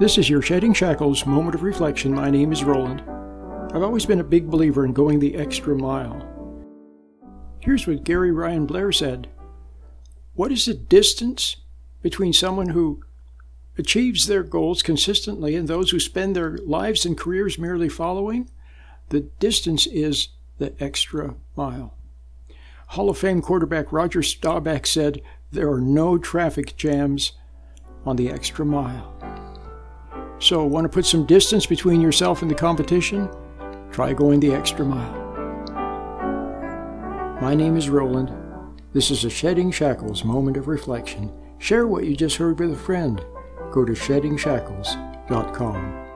This is your Shedding Shackles moment of reflection. My name is Roland. I've always been a big believer in going the extra mile. Here's what Gary Ryan Blair said. What is the distance between someone who achieves their goals consistently and those who spend their lives and careers merely following? The distance is the extra mile. Hall of Fame quarterback Roger Staubach said, there are no traffic jams on the extra mile. So, want to put some distance between yourself and the competition? Try going the extra mile. My name is Roland. This is a Shedding Shackles moment of reflection. Share what you just heard with a friend. Go to sheddingshackles.com.